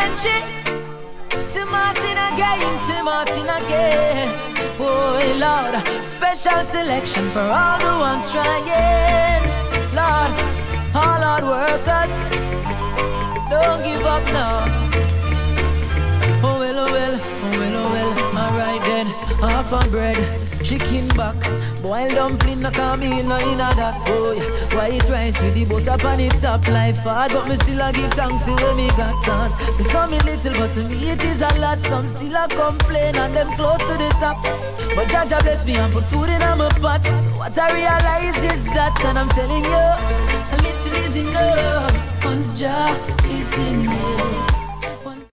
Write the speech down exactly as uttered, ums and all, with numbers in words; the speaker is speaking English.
Frenchie. See Martin again, see Martin again. Oh Lord, special selection for all the ones trying. Lord, all hard workers, don't give up now. Oh well, oh well, oh well, oh well. Alright then, half a bread, chicken back, boiled dumpling, no come in, no in a that boy. White rice with the butter on it top, life hard, but me still a give thanks to what me got. Cause to some me little, but to me it is a lot. Some still a complain and them close to the top. But Jaja bless me and put food in my pot. So what I realize is that, and I'm telling you, a little is enough. Once Jah is in it.